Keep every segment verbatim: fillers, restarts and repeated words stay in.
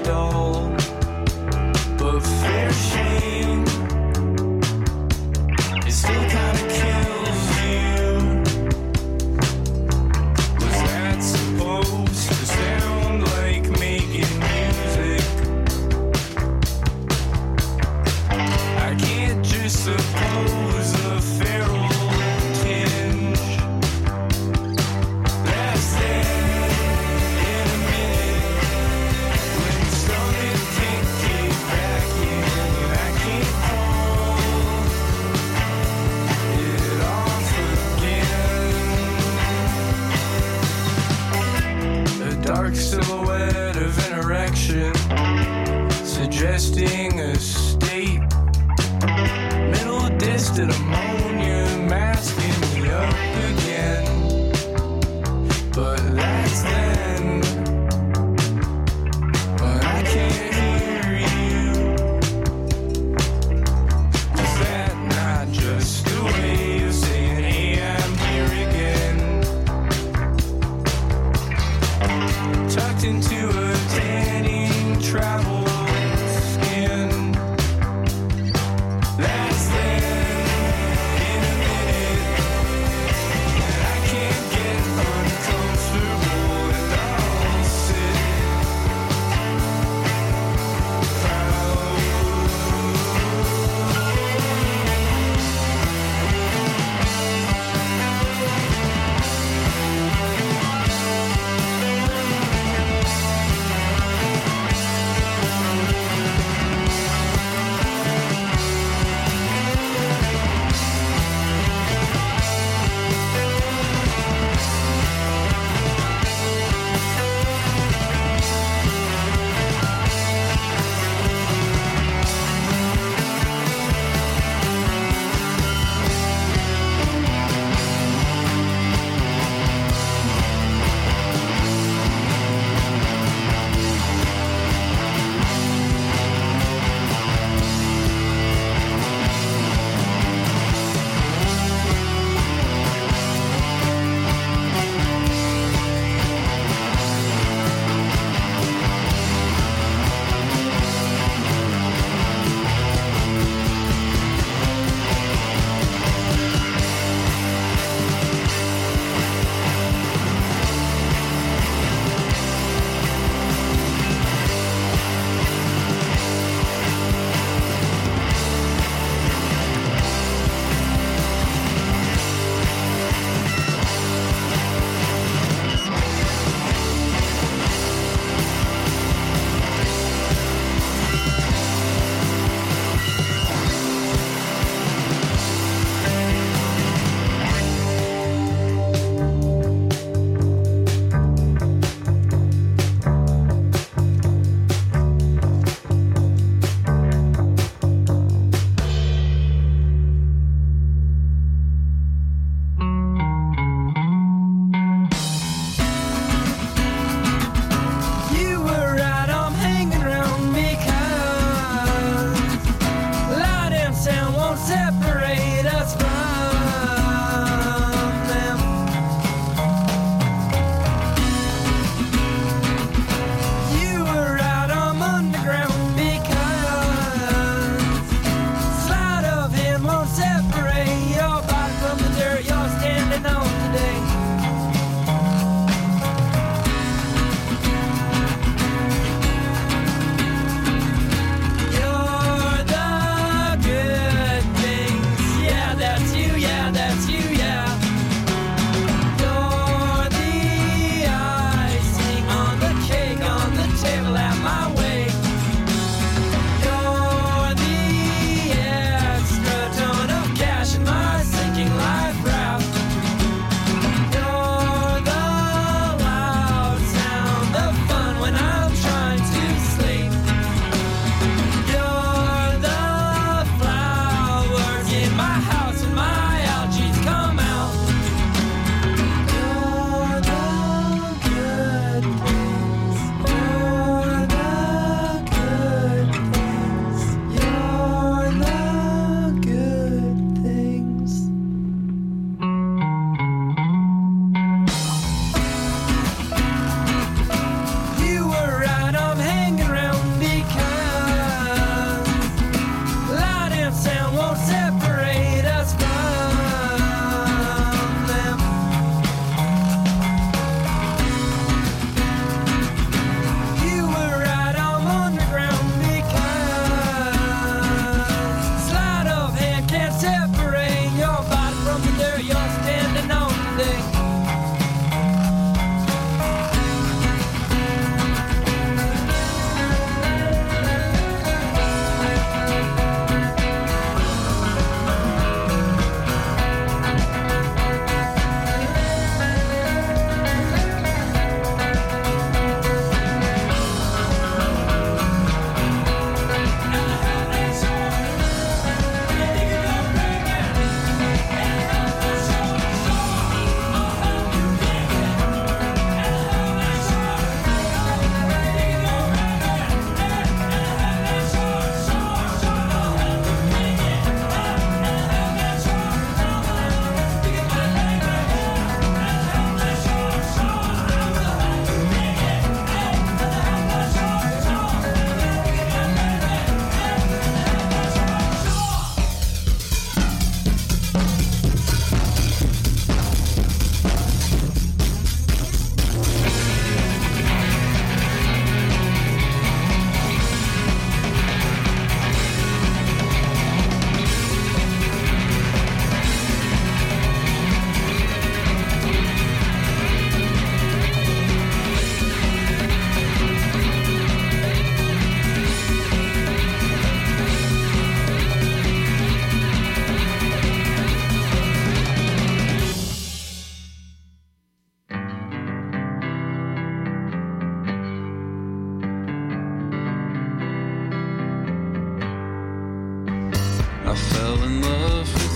dull, but fair shame, it still kinda kills you. Was that supposed to sound like making music? I can't just suppose a feral tinge that's there in a minute when the stomach can't kick back in and I can't call it off again. A dark silhouette of an erection suggesting a state. Middle distant ammonia masking me up again. But that's then, when I can't hear you. Is that not just a way of saying, hey, I'm here again? Tucked into a tanning travel skin. That's then in a minute, and I can't get uncomfortable, and I'll sit proud.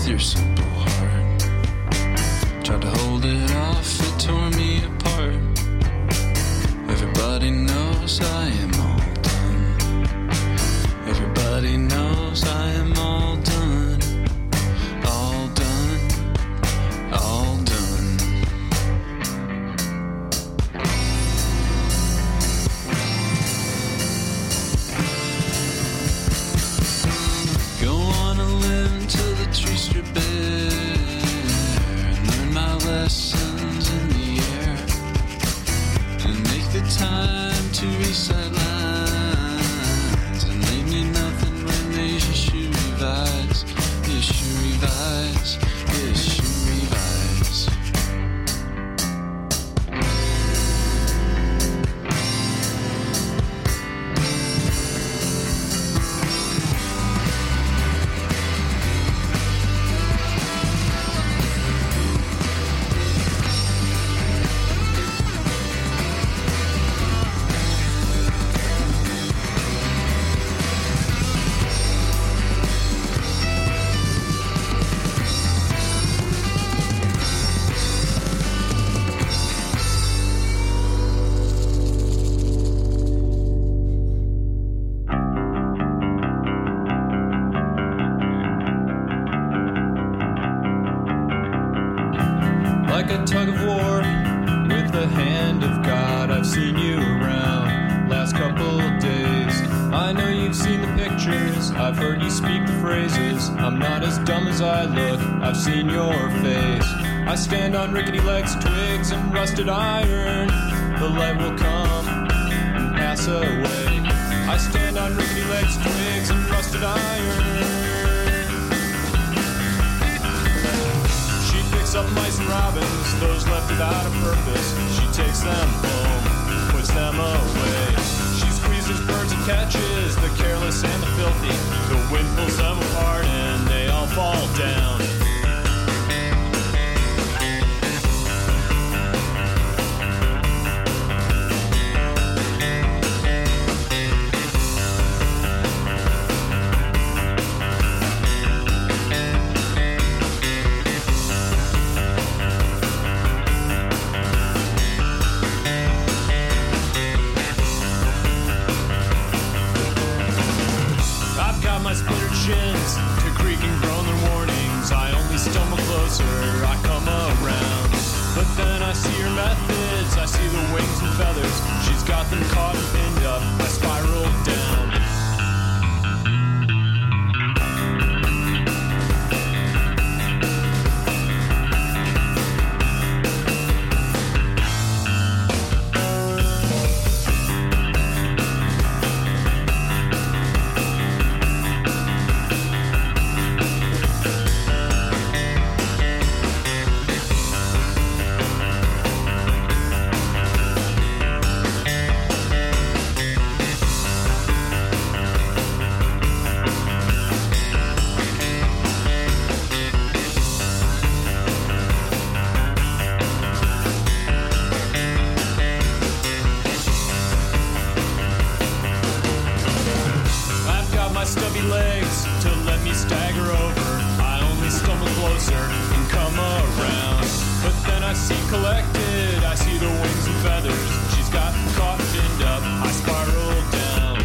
with your simple heart. Tried to hold it off, it tore me apart. Everybody knows I am all done. Everybody knows I am all done. All done. All done. Go on and live until the trees strip bare and learn my lessons in the air and make the time to recite lines and they mean nothing when they just should revise. They should revise. They should revise. Like a tug of war with the hand of God, I've seen you around last couple of days. I know you've seen the pictures, I've heard you speak the phrases. I'm not as dumb as I look, I've seen your face. I stand on rickety legs, twigs, and rusted iron. The light will come and pass away. I stand on rickety legs, twigs, and rusted iron. Up mice and robins, those left without a purpose. She takes them home, puts them away. She squeezes birds and catches the careless and the filthy. The wind pulls them apart and they all fall down. My splintered shins to creak and groan their warnings. I only stumble closer, I come around. But then I see her methods, I see the wings and feathers. She's got them caught and pinned up, I spiral down. Stubby legs to let me stagger over. I only stumble closer and come around. But then I see collected, I see the wings and feathers. She's got caught and pinned up, I spiral down.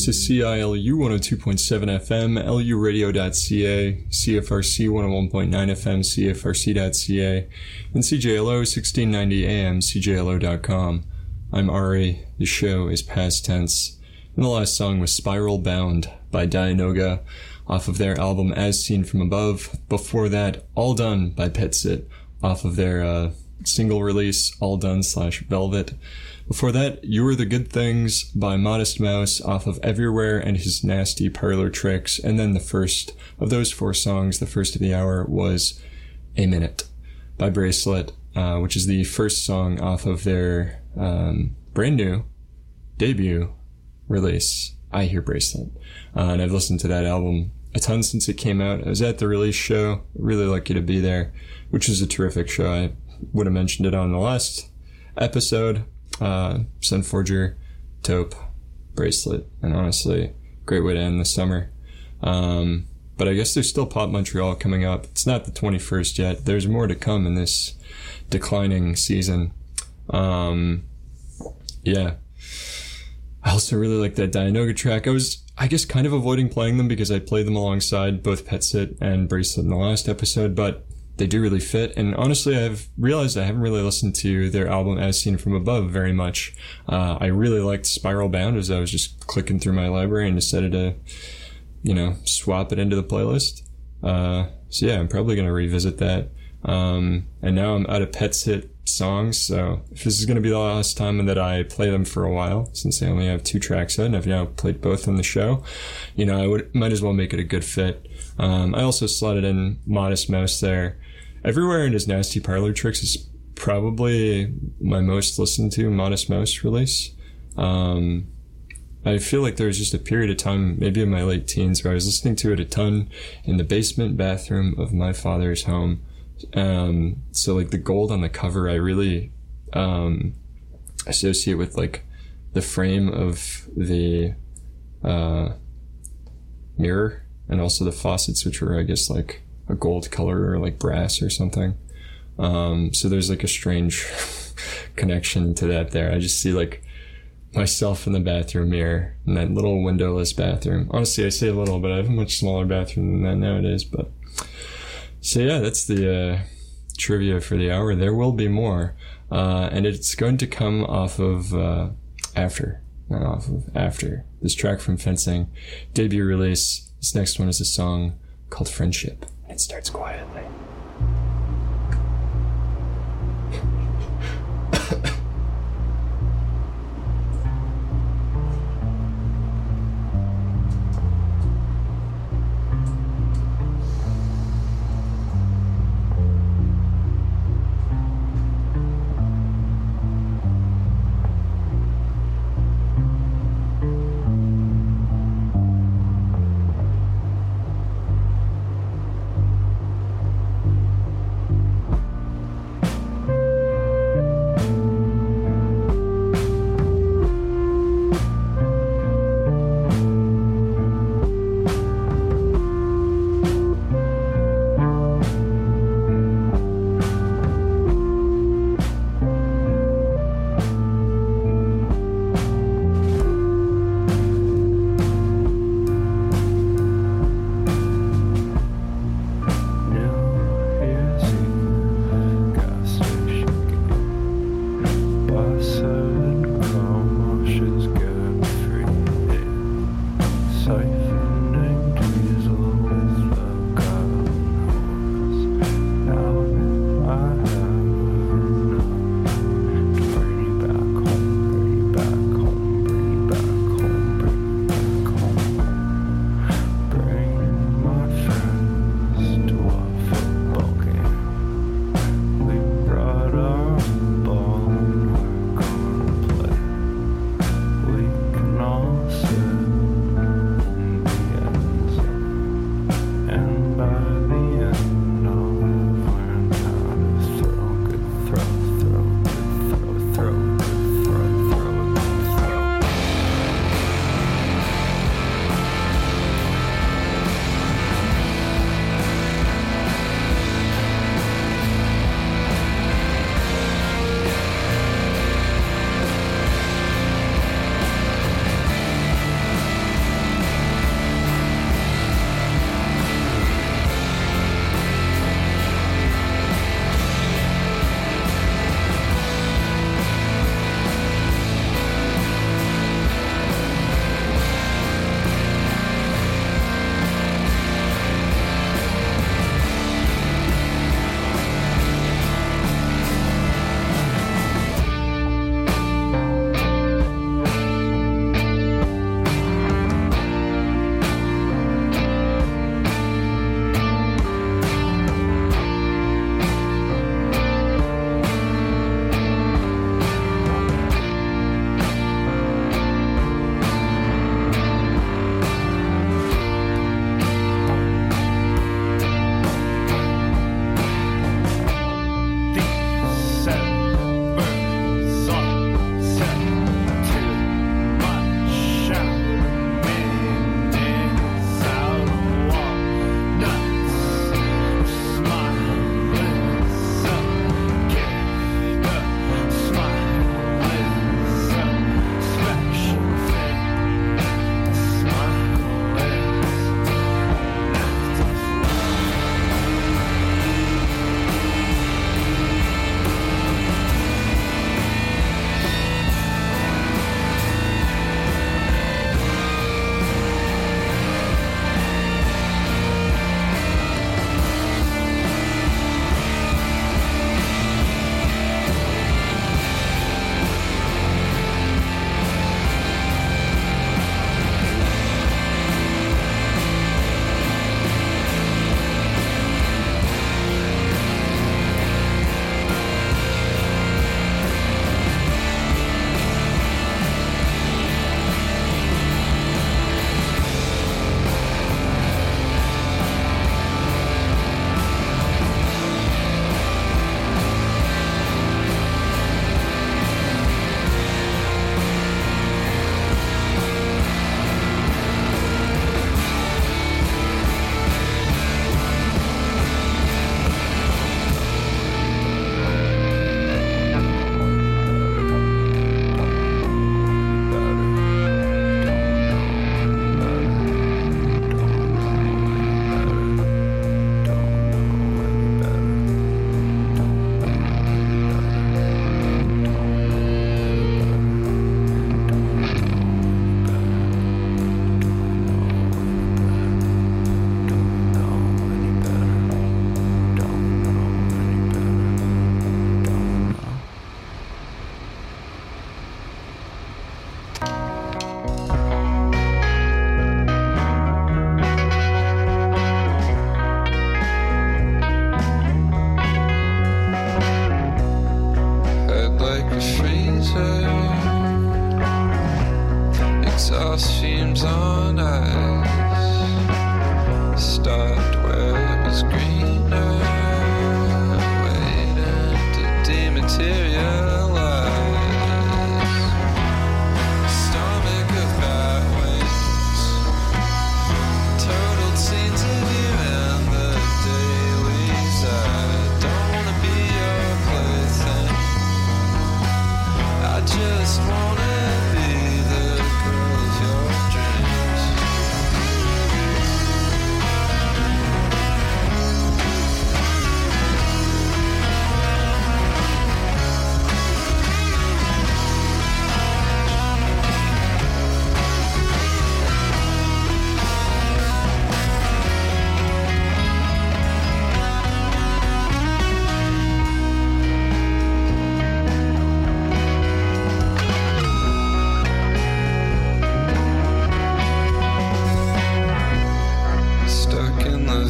This is C I L U one oh two point seven F M, L U radio dot C A, C F R C one oh one point nine F M, C F R C dot C A, and C J L O sixteen ninety A M, C J L O dot com. I'm Ari. The show is past tense. And the last song was Spiral Bound by Dianoga off of their album As Seen From Above. Before that, All Done by Petsit off of their uh, single release, All Done slash Velvet. Before that, You Were the Good Things by Modest Mouse off of Everywhere and His Nasty Parlor Tricks. And then the first of those four songs, the first of the hour, was A Minute by Bracelet, uh, which is the first song off of their um, brand new debut release, I Hear Bracelet. Uh, and I've listened to that album a ton since it came out. I was at the release show, really lucky to be there, which was a terrific show. I would have mentioned it on the last episode. Uh, Sunforger, Taupe, Bracelet, and honestly, great way to end the summer. Um, but I guess there's still Pop Montreal coming up. It's not the twenty-first yet. There's more to come in this declining season. Um, yeah. I also really like that Dianoga track. I was, I guess, kind of avoiding playing them because I played them alongside both Petsit and Bracelet in the last episode, but they do really fit. And honestly, I've realized I haven't really listened to their album As Seen From Above very much. Uh, I really liked Spiral Bound as I was just clicking through my library and decided to, you know, swap it into the playlist. Uh, so yeah, I'm probably going to revisit that. Um, and now I'm out of Petsit songs, so if this is going to be the last time that I play them for a while, since I only have two tracks out and I've now played both on the show, you know, I would might as well make it a good fit. Um, I also slotted in Modest Mouse there. Everywhere in His Nasty Parlor Tricks is probably my most listened to Modest Mouse release. Um, I feel like there was just a period of time, maybe in my late teens, where I was listening to it a ton in the basement bathroom of my father's home. Um, so like the gold on the cover, I really, um, associate with like the frame of the, uh, mirror and also the faucets, which were, I guess, like a gold color or like brass or something. Um, so there's like a strange connection to that there. I just see like myself in the bathroom mirror in that little windowless bathroom. Honestly, I say a little, but I have a much smaller bathroom than that nowadays, but so yeah, that's the uh, trivia for the hour. There will be more, uh, and it's going to come off of uh, After, not off of After. This track from Fencing, debut release. This next one is a song called Friendship. It starts quietly.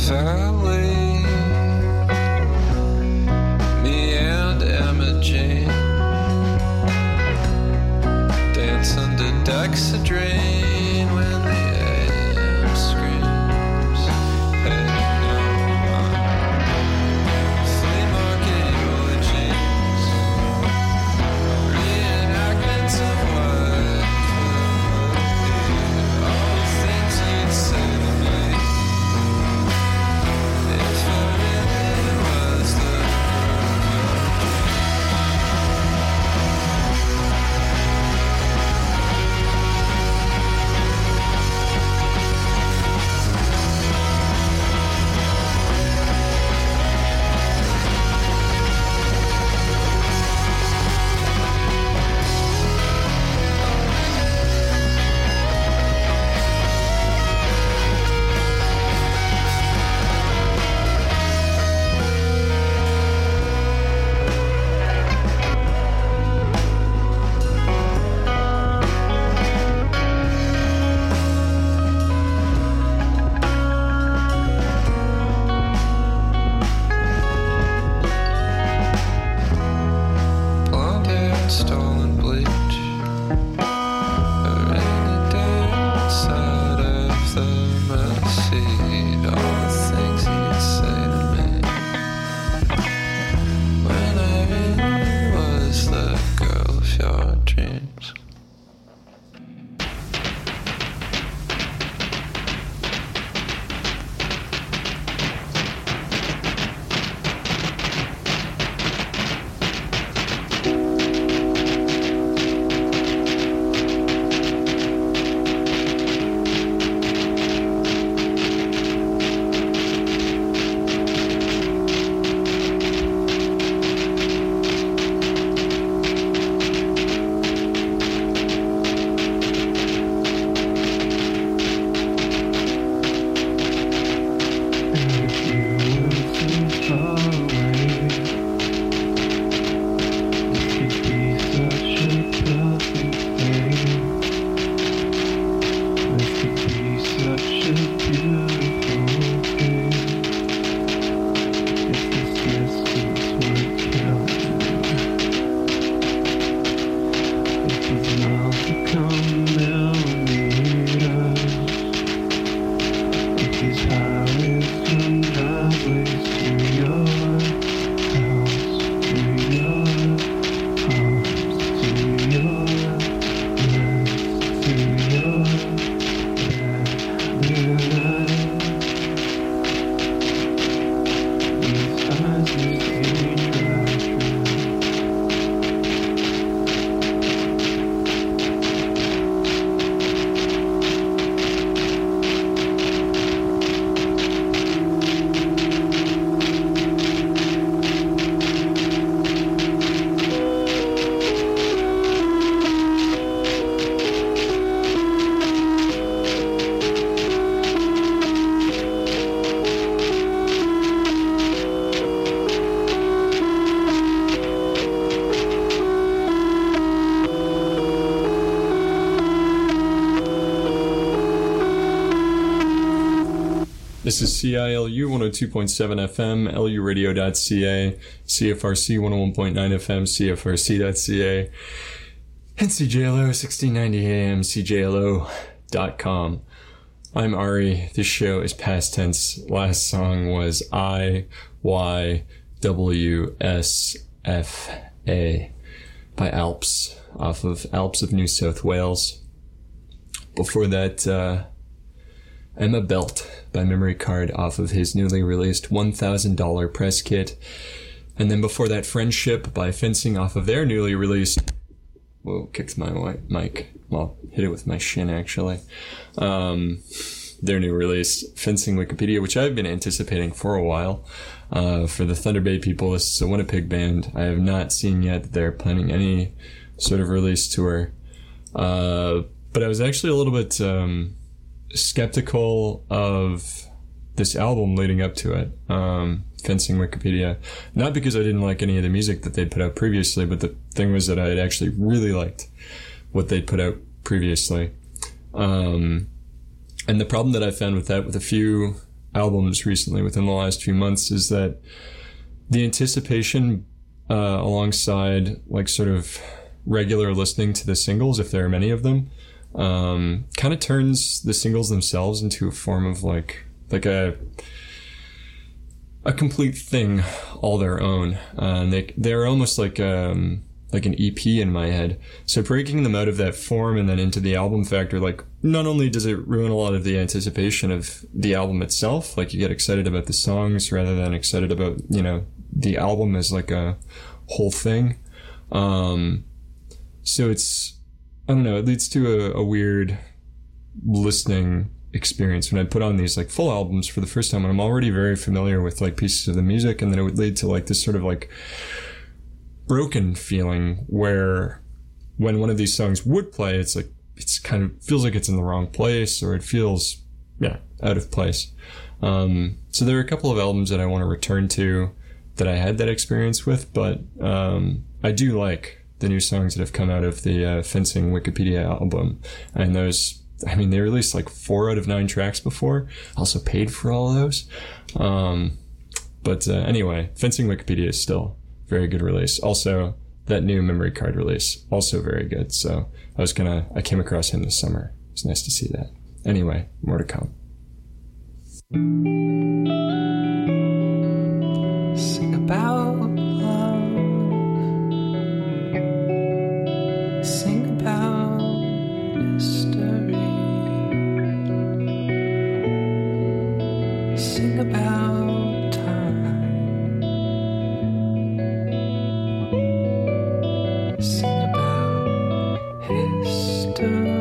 valley. Me and Emma Jane dance under Dexedrine when the A M screams. Hey, no, uh, flea market eulogies, reenactments of what could be, all the things you'd say to me if I really was the blonde hair, stolen bleach, a rainy day outside of the Messeed. All the things he'd say to me when I really was the girl of your dreams. This is C I L U one oh two point seven F M, L U radio dot C A, C F R C one oh one point nine F M, C F R C dot C A, and C J L O sixteen ninety A M, C J L O dot com. I'm Ari. This show is past tense. Last song was I Y W S F A by Alps, off of Alps of New South Wales. Before that, uh, Emma Belt by Memory Card off of his newly released one thousand dollars press kit. And then before that, Friendship by Fencing off of their newly released... Whoa, kicked my white mic. Well, hit it with my shin, actually. Um, their new release, Fencing Wikipedia, which I've been anticipating for a while. Uh, for the Thunder Bay people, this is a Winnipeg band. I have not seen yet that they're planning any sort of release tour. Uh, but I was actually a little bit... Um, skeptical of this album leading up to it, um, Fencing Wikipedia. Not because I didn't like any of the music that they'd put out previously, but the thing was that I had actually really liked what they'd put out previously. Um, and the problem that I found with that, with a few albums recently within the last few months is that the anticipation uh, alongside like sort of regular listening to the singles, if there are many of them, um, kind of turns the singles themselves into a form of like like a a complete thing all their own. Uh, and they they're almost like um like an E P in my head. So breaking them out of that form and then into the album factor, like not only does it ruin a lot of the anticipation of the album itself, like you get excited about the songs rather than excited about, you know, the album as like a whole thing. Um, so it's, I don't know, it leads to a, a weird listening experience when I put on these like full albums for the first time, and I'm already very familiar with like pieces of the music, and then it would lead to like this sort of like broken feeling where when one of these songs would play, it's like it's kind of feels like it's in the wrong place, or it feels yeah out of place. Um, so there are a couple of albums that I want to return to that I had that experience with, but um, I do like the new songs that have come out of the uh, Fencing Wikipedia album, and those, I mean, they released like four out of nine tracks before. Also paid for all of those. Um, but uh, anyway, Fencing Wikipedia is still very good release. Also, that new memory card release, also very good. So I was gonna, I came across him this summer. It's nice to see that. Anyway, more to come. Sing about love. Sing about history. Sing about time. Sing about history.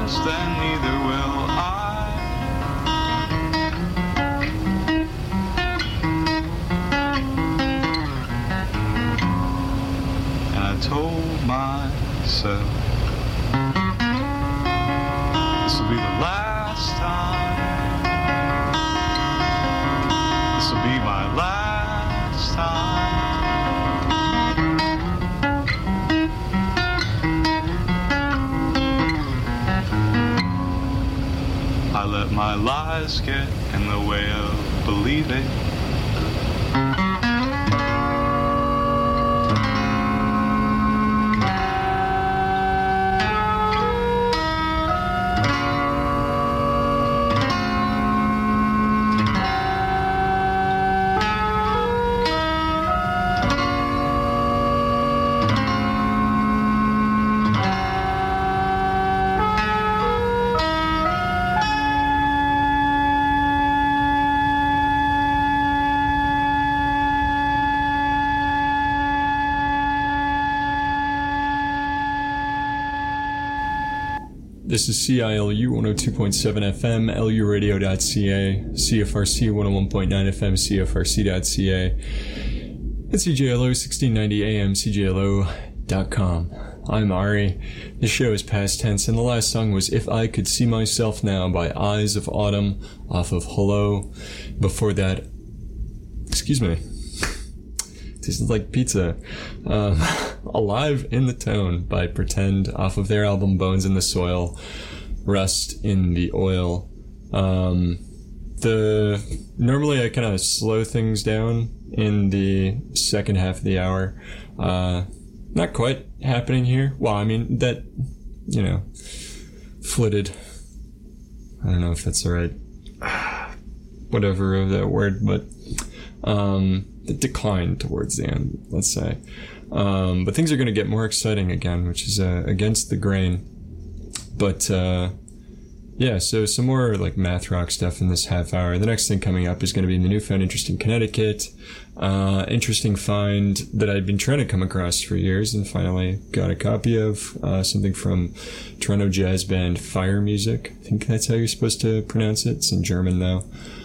last, and neither will I. And I told myself, this will be the last time. This will be my last time. I let my lies get in the way of believing. This is C I L U one oh two point seven F M, L U radio dot C A, C F R C one oh one point nine F M, C F R C dot C A, and C J L O sixteen ninety A M, C J L O dot com. I'm Ari. The show is past tense, and the last song was If I Could See Myself Now by Eyes of Autumn off of Hello. Before that, excuse me, tastes like pizza. Um, Alive in the Tone by Pretend off of their album Bones in the Soil, Rust in the Oil. Um, the normally I kind of slow things down in the second half of the hour. Uh, not quite happening here. Well, I mean, that, you know, flitted. I don't know if that's the right whatever of that word, but um, it declined towards the end, let's say. Um, but things are going to get more exciting again, which is uh, against the grain. But uh, yeah, so some more like math rock stuff in this half hour. The next thing coming up is going to be the Newfound Interest in Connecticut. Uh, interesting find that I'd been trying to come across for years and finally got a copy of. Uh, something from Toronto jazz band Fire Music. I think that's how you're supposed to pronounce it. It's in German though.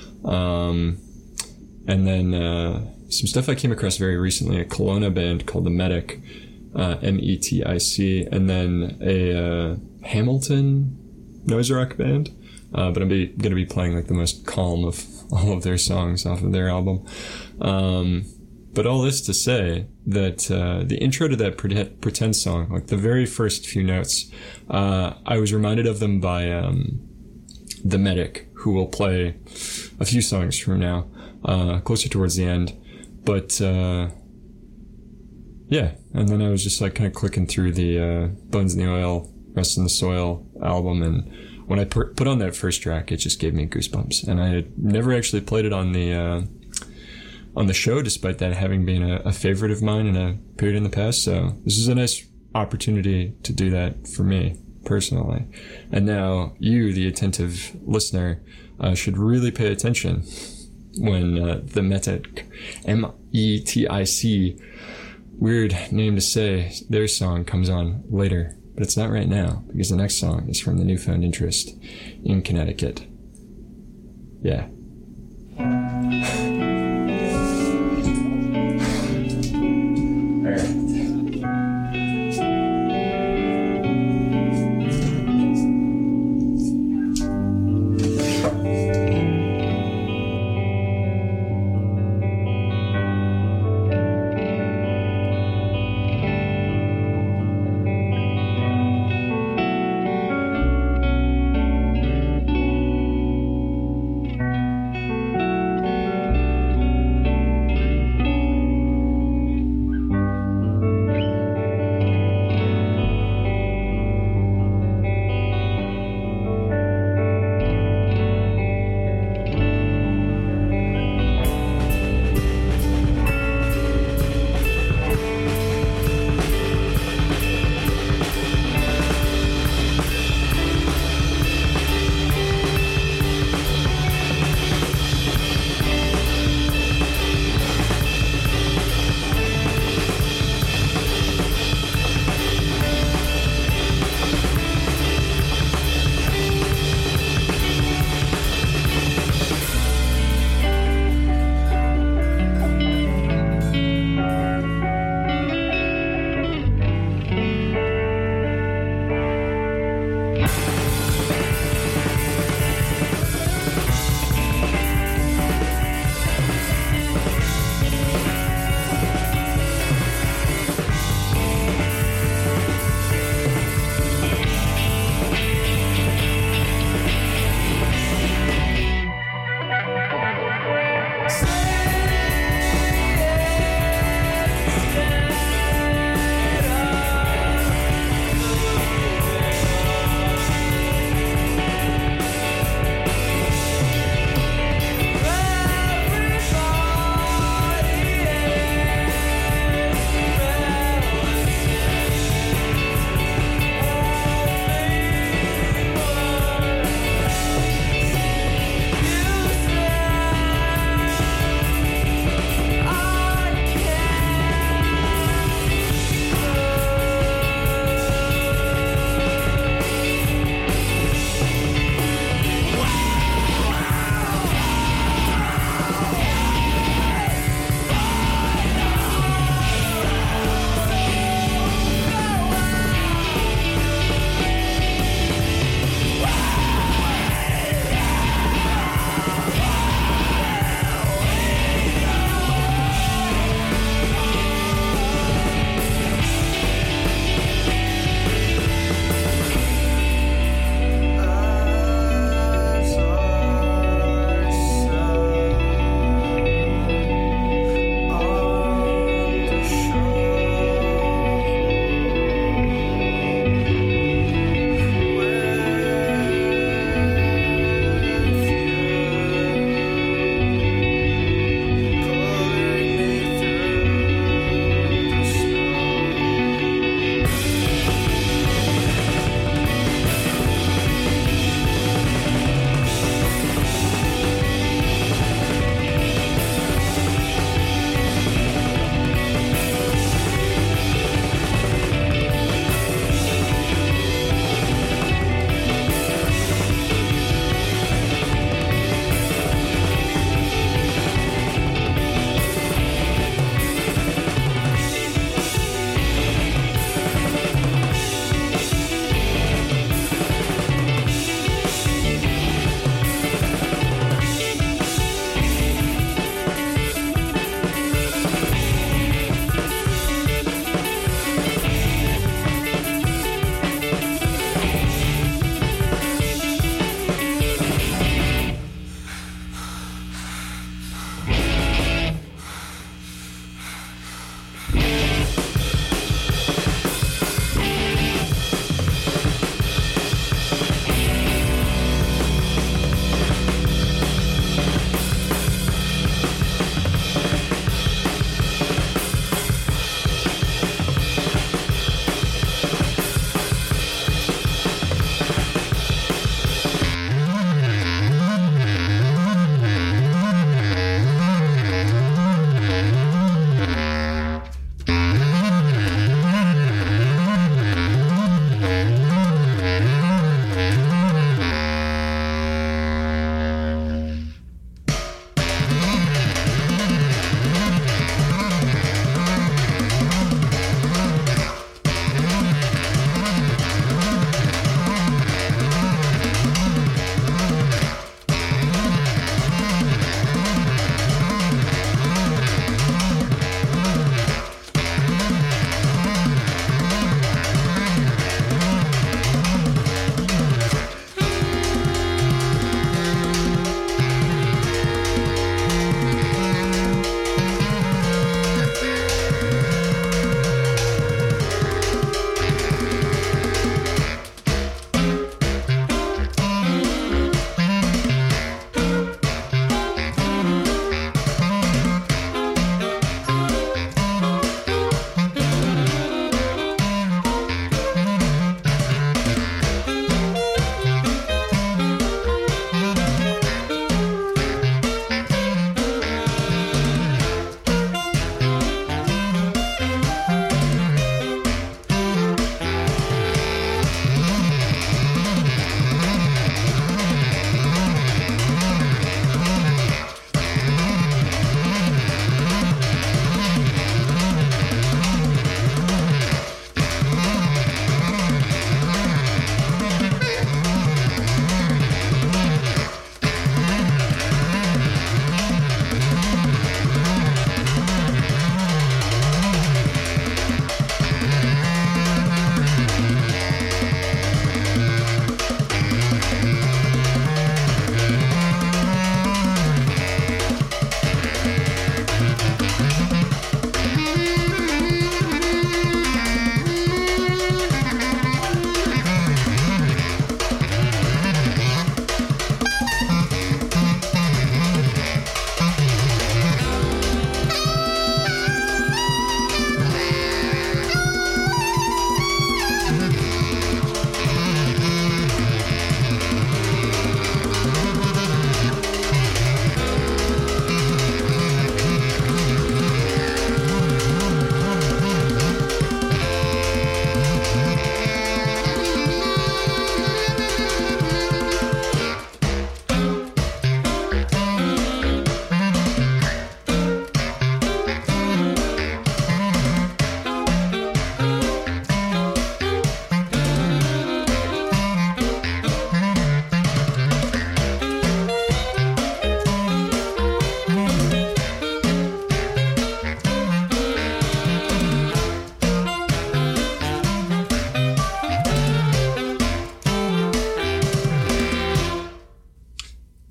Um, and then uh, some stuff I came across very recently, a Kelowna band called The Medic, uh, M E T I C, and then a uh, Hamilton noise rock band, uh, but I'm be, going to be playing like the most calm of all of their songs off of their album. Um, but all this to say that uh, the intro to that Pretend, Pretend song, like the very first few notes, uh, I was reminded of them by um, The Medic, who will play a few songs from now, uh, closer towards the end. But, uh, yeah, and then I was just like kind of clicking through the uh, Bones in the Oil, Rust in the Soil album, and when I per- put on that first track, it just gave me goosebumps. And I had never actually played it on the uh, on the show, despite that having been a, a favorite of mine in a period in the past. So this is a nice opportunity to do that for me personally. And now you, the attentive listener, uh, should really pay attention when uh, the Medic, M E T I C, weird name to say, their song comes on later. But it's not right now, because the next song is from the Newfound Interest in Connecticut. Yeah. Alright.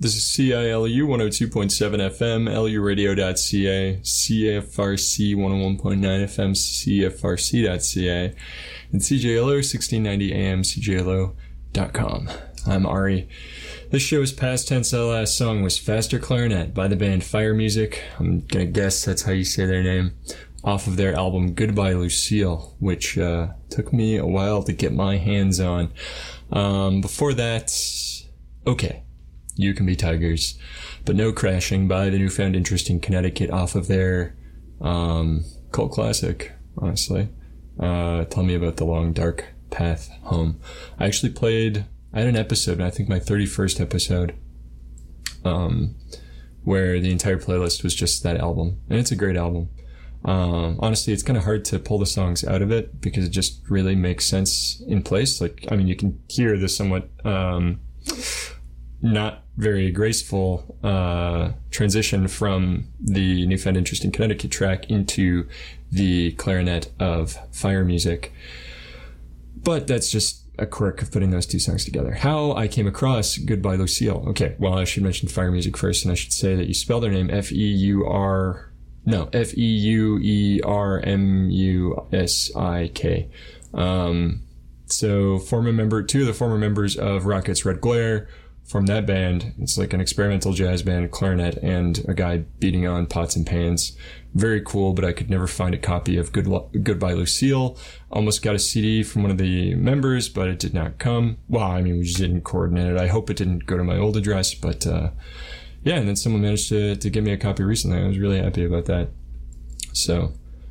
This is C I L U one oh two point seven F M, L U radio dot C A, C F R C one oh one point nine F M, C F R C dot C A, and C J L O sixteen ninety A M, C J L O dot com. I'm Ari. This show is past tense. The last song was Faster Clarinet by the band Fire Music. I'm gonna guess that's how you say their name. Off of their album Goodbye Lucille, which uh, took me a while to get my hands on. Um, before that, okay, You Can Be Tigers, but No Crashing by the Newfound Interest in Connecticut off of their um, cult classic, honestly. Uh, Tell Me About the Long Dark Path Home. I actually played, I had an episode, I think my thirty-first episode, um, where the entire playlist was just that album, and it's a great album. Um, honestly, it's kind of hard to pull the songs out of it because it just really makes sense in place. Like, I mean, you can hear the somewhat, um, not very graceful, uh, transition from the Newfound Interest in Connecticut track into the clarinet of Fire Music. But that's just a quirk of putting those two songs together. How I came across Goodbye Lucille. Okay, well, I should mention Fire Music first, and I should say that you spell their name F E U R... No, F E U E R M U S I K. Um, so former member, two of the former members of Rocket's Red Glare from that band. It's like an experimental jazz band, clarinet, and a guy beating on pots and pans. Very cool, but I could never find a copy of Good Goodbye Lucille. Almost got a C D from one of the members, but it did not come. Well, I mean, we just didn't coordinate it. I hope it didn't go to my old address, but, uh, yeah, and then someone managed to, to give me a copy recently. I was really happy about that. So,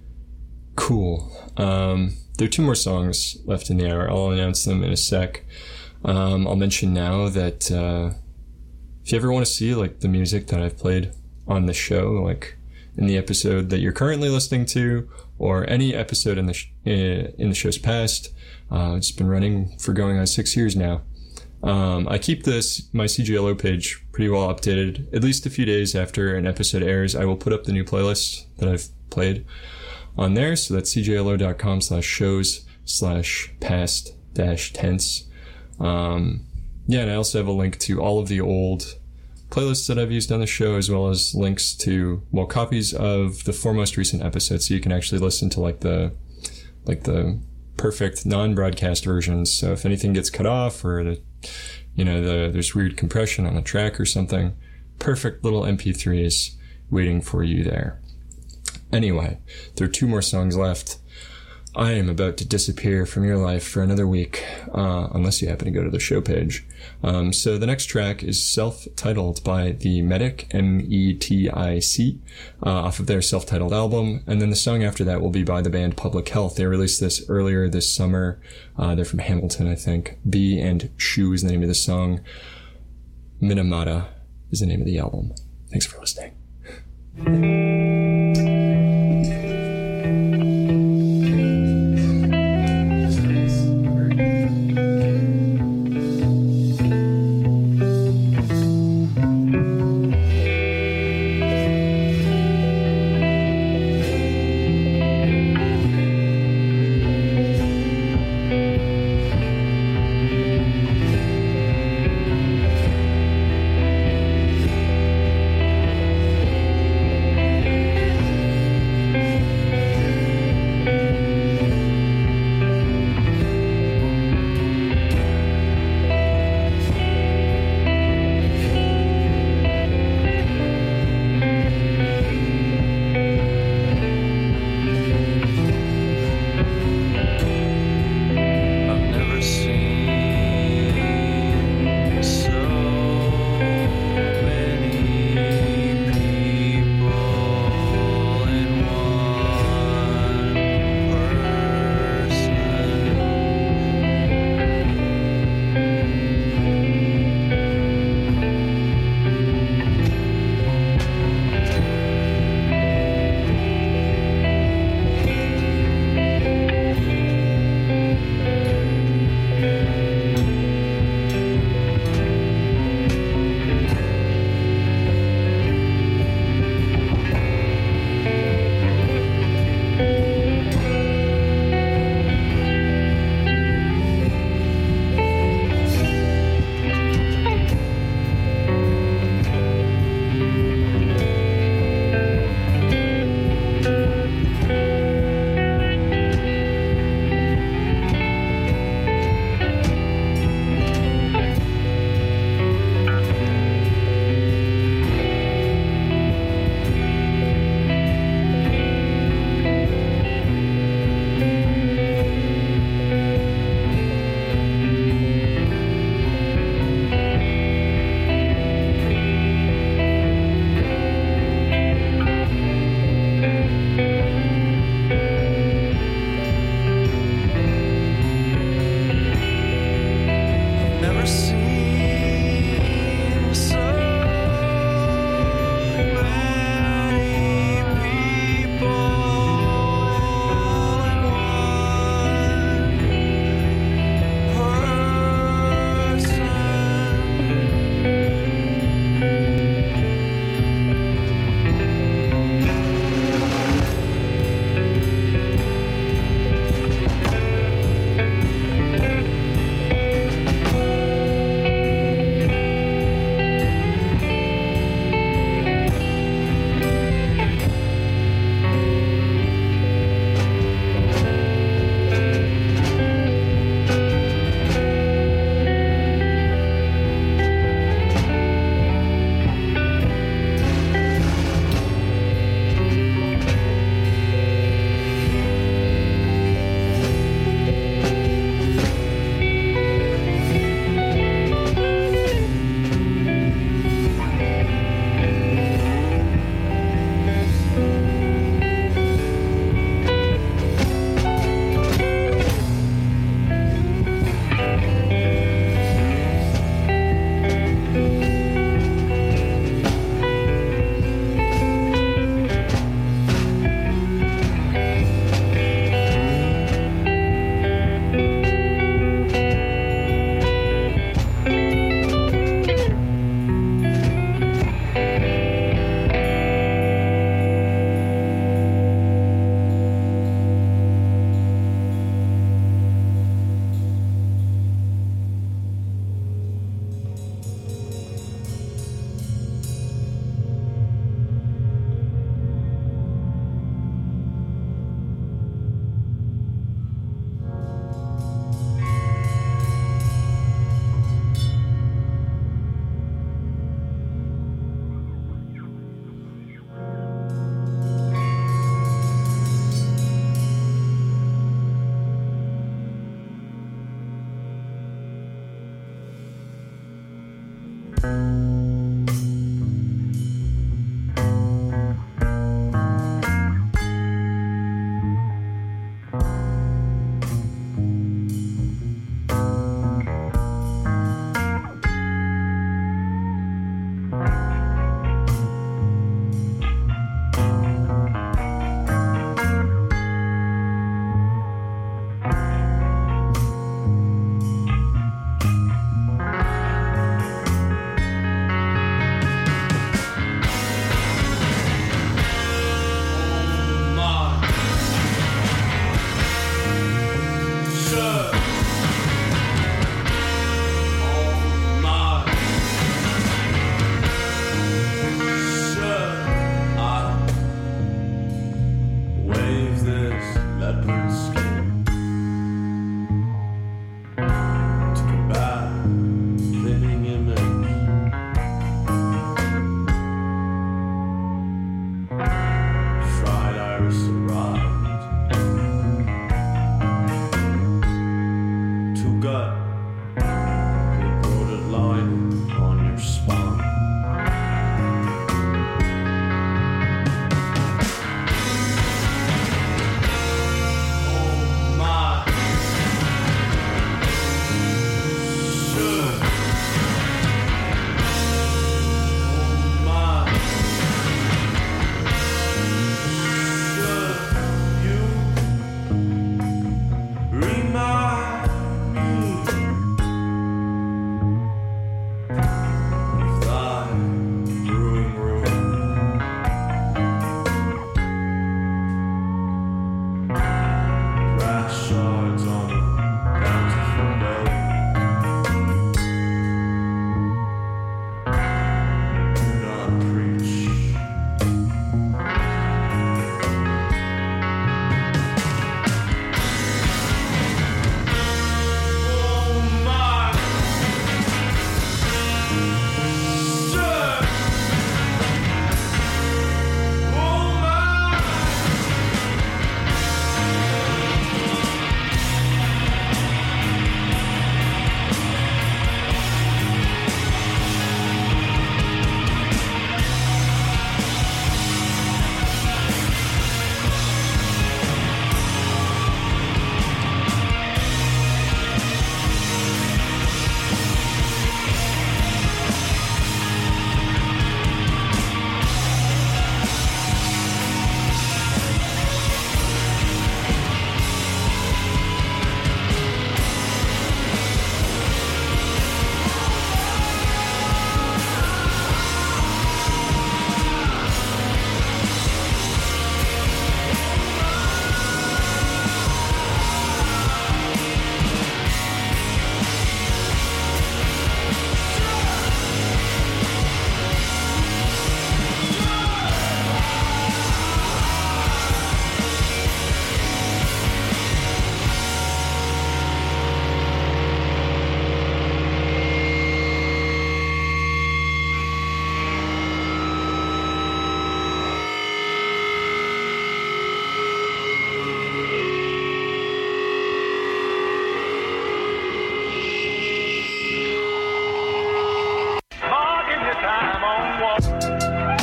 cool. Um, there are two more songs left in the hour. I'll announce them in a sec. Um, I'll mention now that uh, if you ever want to see like the music that I've played on the show, like in the episode that you're currently listening to, or any episode in the sh- in the show's past, uh, it's been running for going on six years now. Um, I keep this, my C J L O page pretty well updated. At least a few days after an episode airs, I will put up the new playlist that I've played on there. So that's cjlo.com slash shows slash past dash tense. Um, yeah, and I also have a link to all of the old playlists that I've used on the show, as well as links to, well, copies of the four most recent episodes. So you can actually listen to like the, like the perfect non-broadcast versions. So if anything gets cut off or the, you know, the, there's weird compression on a track or something, perfect little M P threes waiting for you there. Anyway, there are two more songs left. I am about to disappear from your life for another week, uh, unless you happen to go to the show page. Um, so the next track is self-titled by The Medic, M E T I C, uh, off of their self-titled album. And then the song after that will be by the band Public Health. They released this earlier this summer. Uh, they're from Hamilton, I think. B and Shoe is the name of the song. Minamata is the name of the album. Thanks for listening. Thank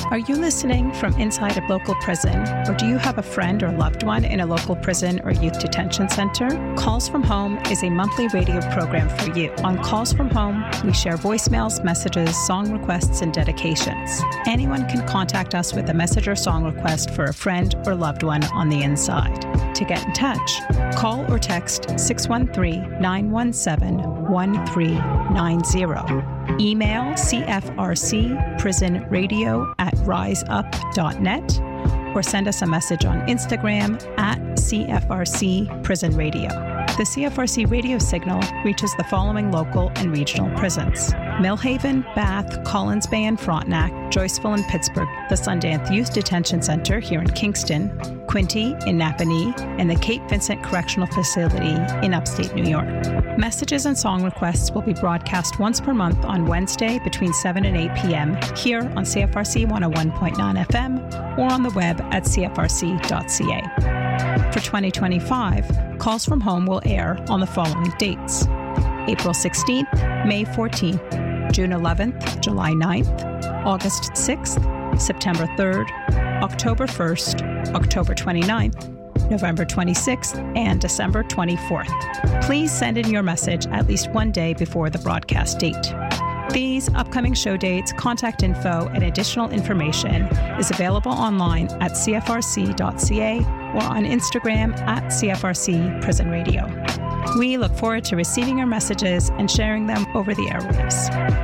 Are you listening from inside a local prison, or do you have a friend or loved one in a local prison or youth detention center? Calls from Home is a monthly radio program for you. On Calls from Home, we share voicemails, messages, song requests, and dedications. Anyone can contact us with a message or song request for a friend or loved one on the inside. To get in touch, call or text six one three, nine one seven, one three nine zero. Email C F R C prison radio at riseup dot net or send us a message on Instagram at C F R C prison radio. The C F R C radio signal reaches the following local and regional prisons: Millhaven, Bath, Collins Bay and Frontenac, Joyceville and Pittsburgh, the Sundance Youth Detention Center here in Kingston, Quinte in Napanee, and the Cape Vincent Correctional Facility in upstate New York. Messages and song requests will be broadcast once per month on Wednesday between seven and eight p.m. here on C F R C one oh one point nine F M or on the web at c f r c dot c a. For twenty twenty-five, Calls from Home will air on the following dates: April sixteenth, May fourteenth, June eleventh, July ninth, August sixth, September third, October first, October twenty-ninth, November twenty-sixth, and December twenty-fourth. Please send in your message at least one day before the broadcast date. These upcoming show dates, contact info, and additional information is available online at c f r c dot c a or on Instagram at C F R C Prison Radio. We look forward to receiving your messages and sharing them over the airwaves.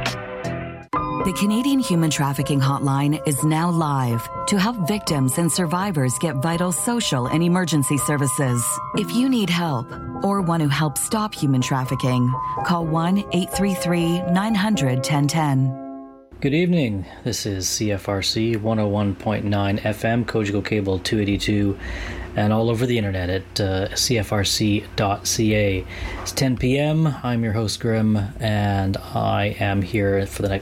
The Canadian Human Trafficking Hotline is now live to help victims and survivors get vital social and emergency services. If you need help or want to help stop human trafficking, call one eight three three, nine hundred, ten ten. Good evening. This is C F R C one oh one point nine F M, Cogeco Cable two eighty-two, and all over the internet at uh, c f r c dot c a. It's ten p.m. I'm your host, Grim, and I am here for the